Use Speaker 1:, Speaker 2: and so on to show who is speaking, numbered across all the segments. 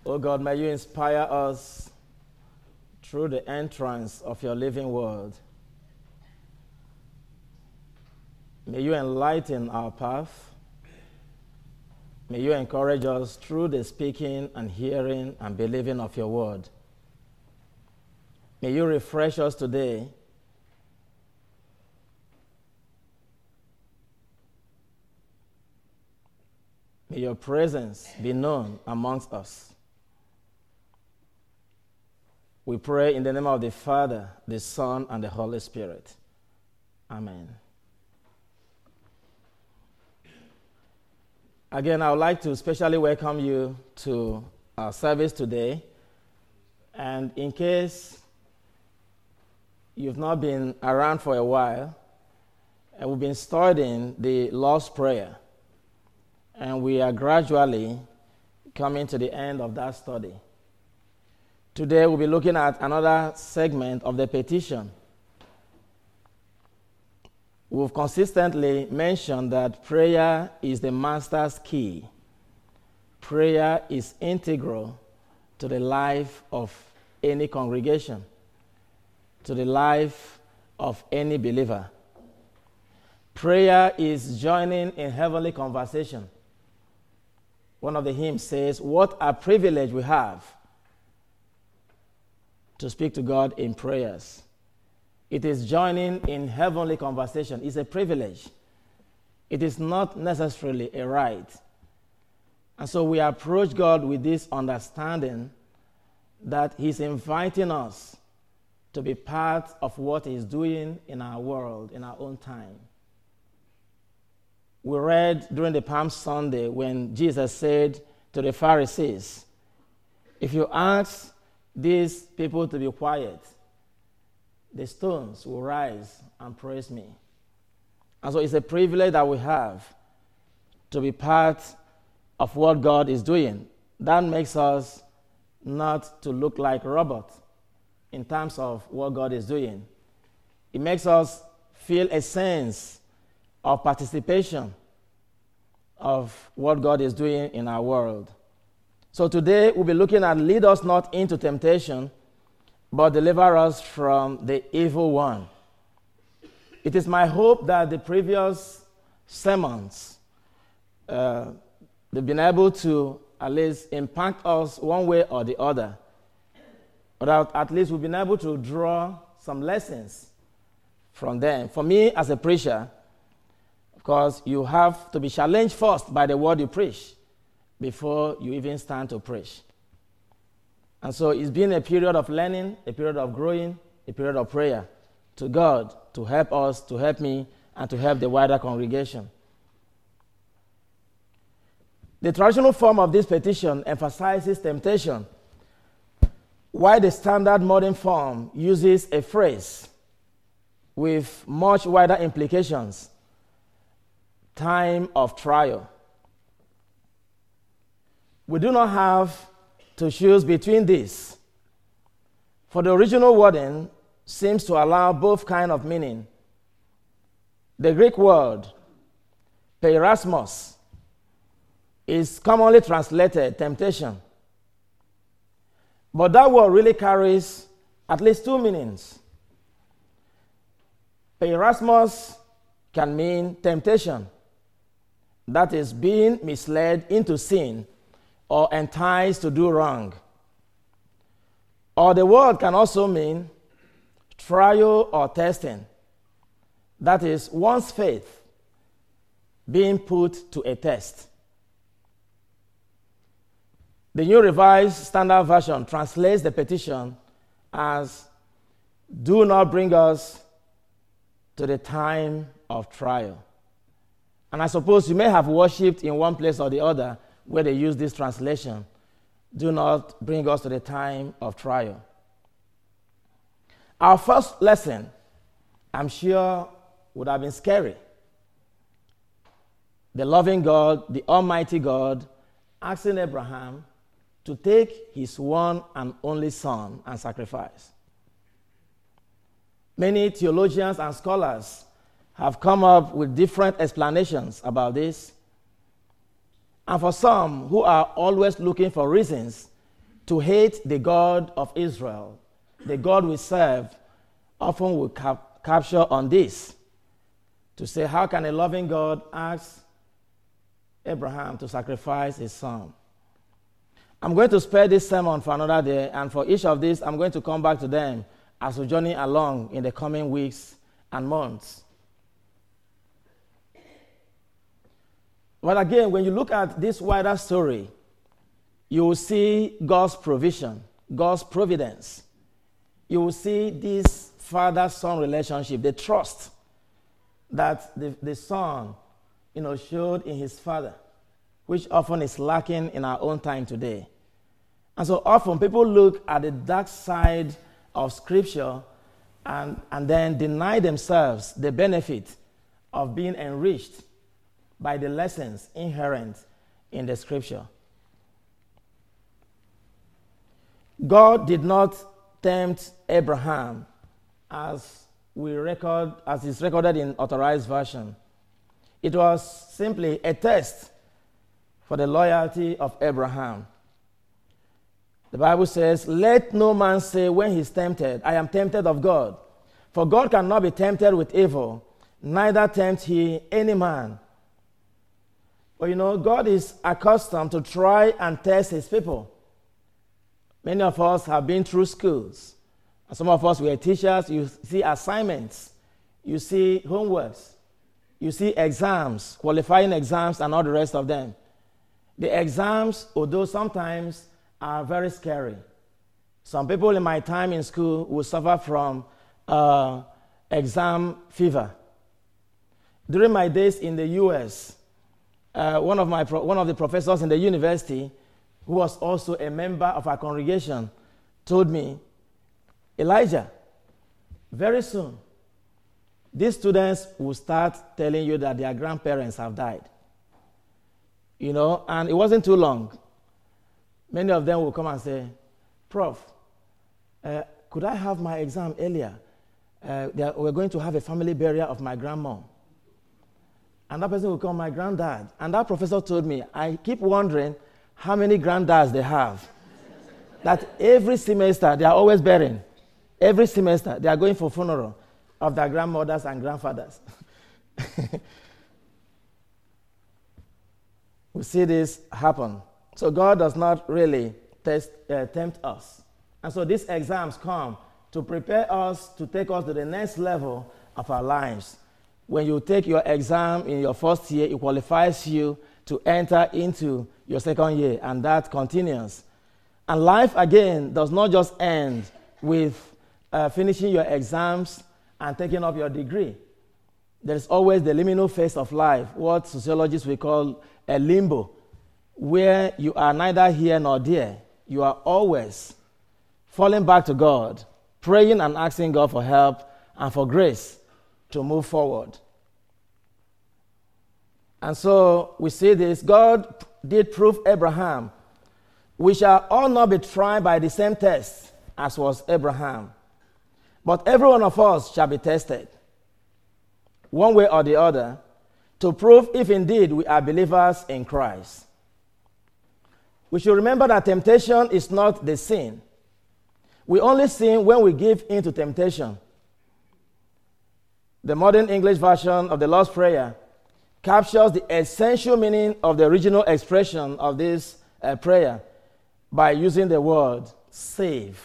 Speaker 1: Oh God, may you inspire us through the entrance of your living word. May you enlighten our path. May you encourage us through the speaking and hearing and believing of your word. May you refresh us today. May your presence be known amongst us. We pray in the name of the Father, the Son, and the Holy Spirit. Amen. Again, I would like to especially welcome you to our service today. And in case you've not been around for a while, we've been studying the Lord's Prayer. And we are gradually coming to the end of that study. Today we'll be looking at another segment of the petition. We've consistently mentioned that prayer is the master's key. Prayer is integral to the life of any congregation, to the life of any believer. Prayer is joining in heavenly conversation. One of the hymns says, "What a privilege we have to speak to God in prayers." It is joining in heavenly conversation. It's a privilege. It is not necessarily a right. And so we approach God with this understanding that He's inviting us to be part of what He's doing in our world, in our own time. We read during the Palm Sunday when Jesus said to the Pharisees, "If you ask these people to be quiet, the stones will rise and praise me." And so it's a privilege that we have to be part of what God is doing. That makes us not to look like robots in terms of what God is doing. It makes us feel a sense of participation of what God is doing in our world. So today we'll be looking at lead us not into temptation, but deliver us from the evil one. It is my hope that the previous sermons, they've been able to at least impact us one way or the other. But at least we've been able to draw some lessons from them. For me, as a preacher, of course, you have to be challenged first by the word you preach before you even stand to preach. And so it's been a period of learning, a period of growing, a period of prayer to God to help us, to help me, and to help the wider congregation. The traditional form of this petition emphasizes temptation, while the standard modern form uses a phrase with much wider implications: time of trial. We do not have to choose between these, for the original wording seems to allow both kind of meaning. The Greek word peirasmos is commonly translated temptation, but that word really carries at least two meanings. Peirasmos can mean temptation, that is, being misled into sin or enticed to do wrong. Or the word can also mean trial or testing, that is, one's faith being put to a test. The New Revised Standard Version translates the petition as, "Do not bring us to the time of trial." And I suppose you may have worshipped in one place or the other where they use this translation, "Do not bring us to the time of trial." Our first lesson, I'm sure, would have been scary. The loving God, the Almighty God, asking Abraham to take his one and only son and sacrifice. Many theologians and scholars have come up with different explanations about this. And for some who are always looking for reasons to hate the God of Israel, the God we serve, often will capture on this. To say, how can a loving God ask Abraham to sacrifice his son? I'm going to spare this sermon for another day, and for each of these, I'm going to come back to them as we journey along in the coming weeks and months. But again, when you look at this wider story, you will see God's provision, God's providence. You will see this father-son relationship, the trust that the son, showed in his father, which often is lacking in our own time today. And so often people look at the dark side of Scripture and then deny themselves the benefit of being enriched by the lessons inherent in the Scripture. God did not tempt Abraham as is recorded in Authorized Version. It was simply a test for the loyalty of Abraham. The Bible says, let no man say when he's tempted, I am tempted of God. For God cannot be tempted with evil, neither tempt he any man. But God is accustomed to try and test his people. Many of us have been through schools. And some of us were teachers. You see assignments. You see homeworks. You see exams, qualifying exams, and all the rest of them. The exams, although sometimes are very scary. Some people in my time in school will suffer from exam fever. During my days in the U.S., one of the professors in the university, who was also a member of our congregation, told me, Elijah, very soon, these students will start telling you that their grandparents have died. And it wasn't too long. Many of them will come and say, Prof, could I have my exam earlier? We're going to have a family burial of my grandma. And that person will call my granddad. And that professor told me, I keep wondering how many granddads they have. That every semester, they are always burying. Every semester, they are going for funeral of their grandmothers and grandfathers. We see this happen. So God does not really tempt us. And so these exams come to prepare us to take us to the next level of our lives. When you take your exam in your first year, it qualifies you to enter into your second year, and that continues. And life, again, does not just end with finishing your exams and taking up your degree. There is always the liminal phase of life, what sociologists will call a limbo, where you are neither here nor there. You are always falling back to God, praying and asking God for help and for grace to move forward. And so we see this. God did prove Abraham. We shall all not be tried by the same test as was Abraham. But every one of us shall be tested, one way or the other, to prove if indeed we are believers in Christ. We should remember that temptation is not the sin. We only sin when we give in to temptation. The modern English version of the Lord's Prayer captures the essential meaning of the original expression of this prayer by using the word save.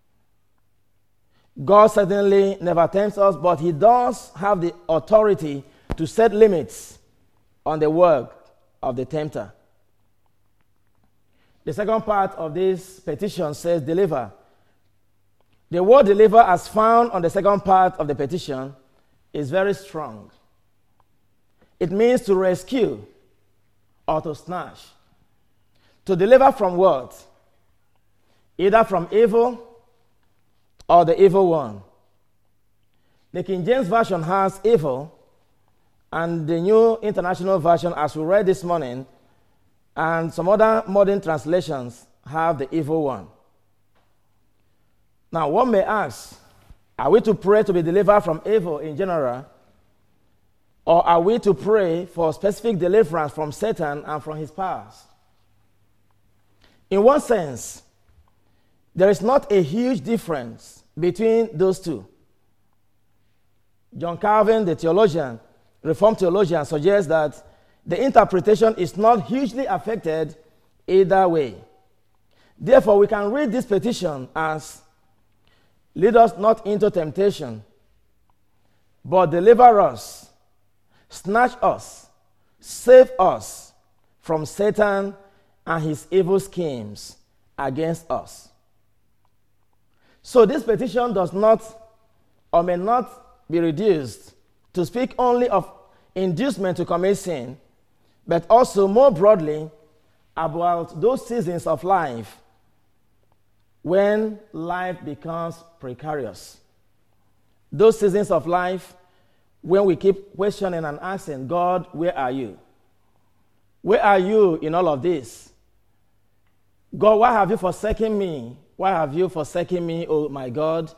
Speaker 1: God certainly never tempts us, but he does have the authority to set limits on the work of the tempter. The second part of this petition says deliver. The word deliver, as found on the second part of the petition, is very strong. It means to rescue or to snatch. To deliver from what? Either from evil or the evil one. The King James Version has evil, and the New International Version, as we read this morning, and some other modern translations have the evil one. Now, one may ask, are we to pray to be delivered from evil in general, or are we to pray for specific deliverance from Satan and from his powers? In one sense, there is not a huge difference between those two. John Calvin, the theologian, Reformed theologian, suggests that the interpretation is not hugely affected either way. Therefore, we can read this petition as, lead us not into temptation, but deliver us, snatch us, save us from Satan and his evil schemes against us. So this petition does not or may not be reduced to speak only of inducement to commit sin, but also more broadly about those seasons of life when life becomes precarious. Those seasons of life when we keep questioning and asking, God, where are you? Where are you in all of this? God, why have you forsaken me? Why have you forsaken me, oh my God?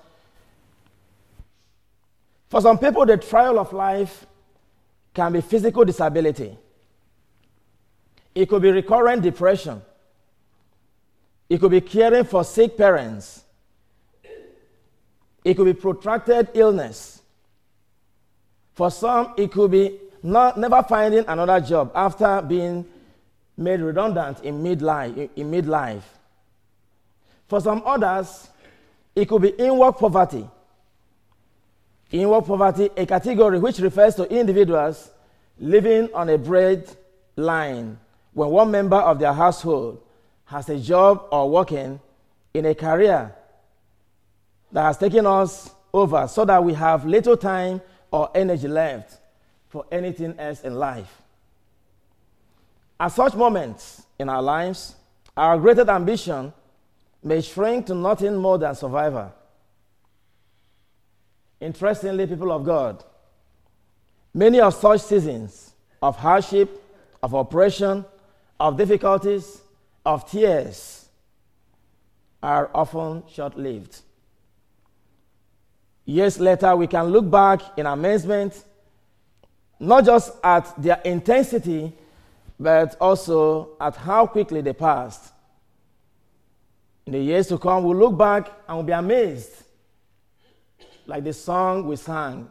Speaker 1: For some people, the trial of life can be physical disability. It could be recurrent depression. It could be caring for sick parents. It could be protracted illness. For some, it could be never finding another job after being made redundant in midlife. For some others, it could be inward poverty. Inward poverty, a category which refers to individuals living on a bread line when one member of their household has a job or working in a career that has taken us over so that we have little time or energy left for anything else in life. At such moments in our lives, our greatest ambition may shrink to nothing more than survival. Interestingly, people of God, many of such seasons of hardship, of oppression, of difficulties, of tears are often short-lived. Years later, we can look back in amazement, not just at their intensity, but also at how quickly they passed. In the years to come, we'll look back and we'll be amazed, like the song we sang,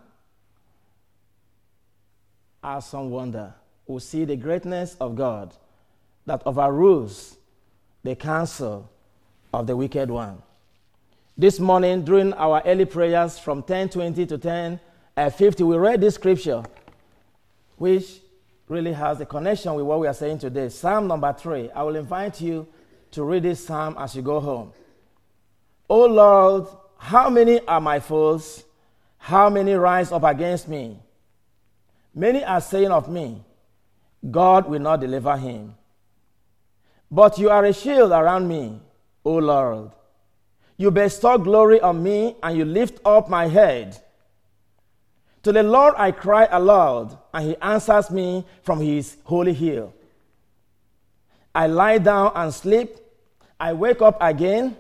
Speaker 1: Awesome Wonder. We'll see the greatness of God that overrules the counsel of the wicked one. This morning, during our early prayers from 10:20 to 10:50, we read this scripture, which really has a connection with what we are saying today. Psalm number 3. I will invite you to read this psalm as you go home. O Lord, how many are my foes? How many rise up against me? Many are saying of me, God will not deliver him. But you are a shield around me, O Lord. You bestow glory on me, and you lift up my head. To the Lord I cry aloud, and he answers me from his holy hill. I lie down and sleep. I wake up again,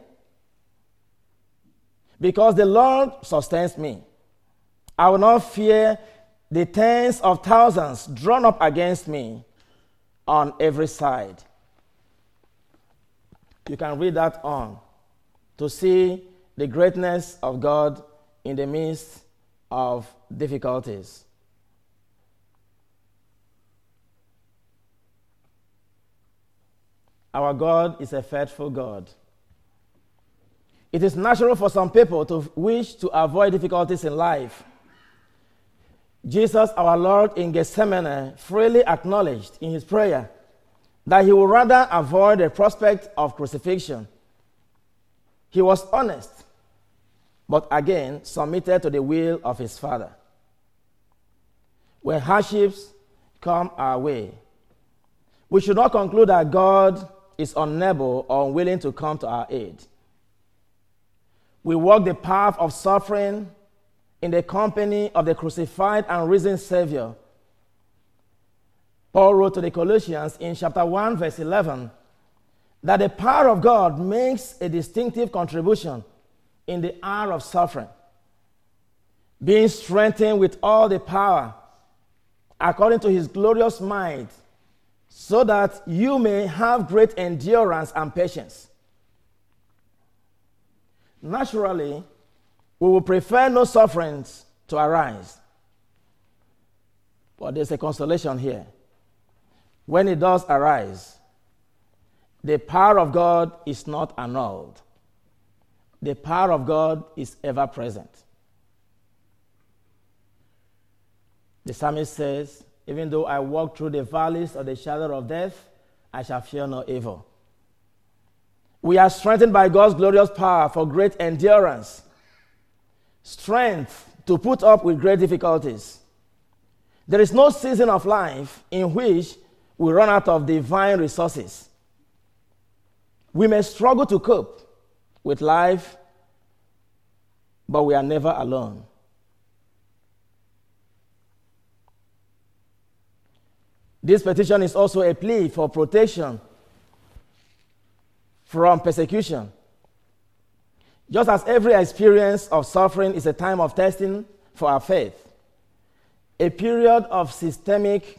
Speaker 1: because the Lord sustains me. I will not fear the tens of thousands drawn up against me on every side. You can read that on to see the greatness of God in the midst of difficulties. Our God is a faithful God. It is natural for some people to wish to avoid difficulties in life. Jesus, our Lord, in Gethsemane, freely acknowledged in his prayer that he would rather avoid the prospect of crucifixion. He was honest, but again submitted to the will of his Father. When hardships come our way, we should not conclude that God is unable or unwilling to come to our aid. We walk the path of suffering in the company of the crucified and risen Savior. Paul wrote to the Colossians in chapter 1, verse 11, that the power of God makes a distinctive contribution in the hour of suffering, being strengthened with all the power according to his glorious might, so that you may have great endurance and patience. naturally, we will prefer no sufferings to arise. But there's a consolation here. When it does arise, the power of God is not annulled. The power of God is ever present. The psalmist says, even though I walk through the valleys of the shadow of death, I shall fear no evil. We are strengthened by God's glorious power for great endurance, strength to put up with great difficulties. There is no season of life in which we run out of divine resources. We may struggle to cope with life, but we are never alone. This petition is also a plea for protection from persecution. Just as every experience of suffering is a time of testing for our faith, a period of systemic,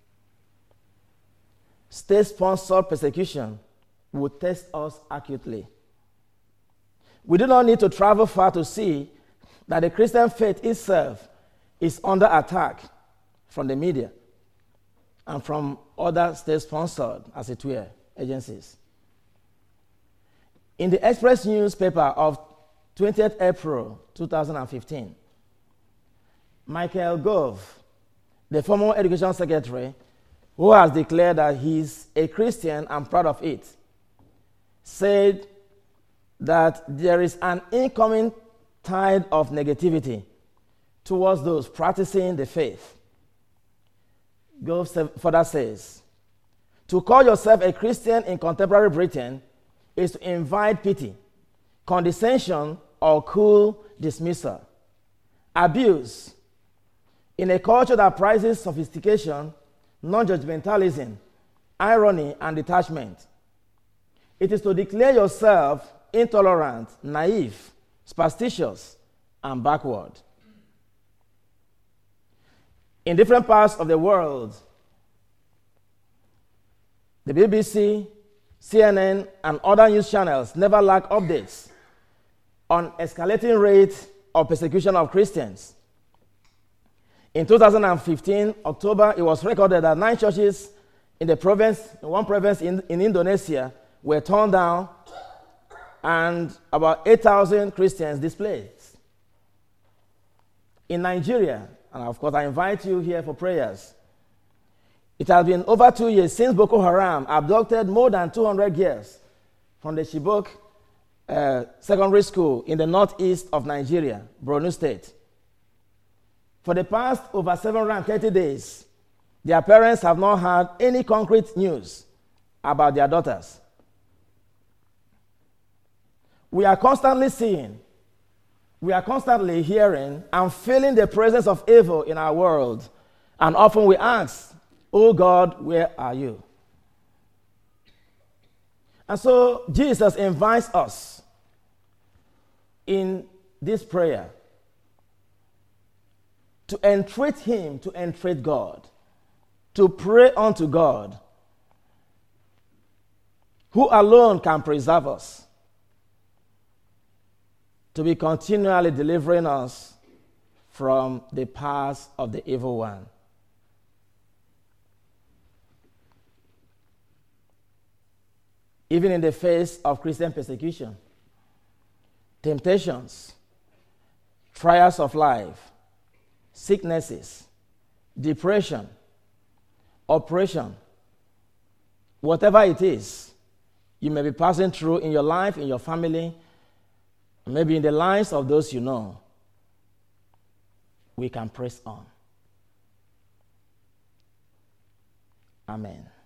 Speaker 1: state-sponsored persecution will test us acutely. We do not need to travel far to see that the Christian faith itself is under attack from the media and from other state-sponsored, as it were, agencies. In the Express newspaper of 20th April 2015, Michael Gove, the former education secretary, who has declared that he's a Christian and proud of it, said that there is an incoming tide of negativity towards those practicing the faith. Gove further says, to call yourself a Christian in contemporary Britain is to invite pity, condescension, or cool dismissal. Abuse. In a culture that prizes sophistication, non-judgmentalism, irony, and detachment, it is to declare yourself intolerant, naive, superstitious, and backward. In different parts of the world, the BBC, CNN, and other news channels never lack updates on escalating rates of persecution of Christians. In 2015, October, it was recorded that 9 churches in one province in Indonesia were torn down and about 8,000 Christians displaced. In Nigeria, and of course I invite you here for prayers, it has been over 2 years since Boko Haram abducted more than 200 girls from the Chibok secondary school in the northeast of Nigeria, Borno State. For the past over 730 days, their parents have not had any concrete news about their daughters. We are constantly seeing, we are constantly hearing and feeling the presence of evil in our world. And often we ask, oh God, where are you? And so Jesus invites us in this prayer to entreat him, to entreat God, to pray unto God, who alone can preserve us, to be continually delivering us from the powers of the evil one. Even in the face of Christian persecution, temptations, trials of life, sicknesses, depression, oppression, whatever it is you may be passing through in your life, in your family, maybe in the lives of those you know, we can press on. Amen.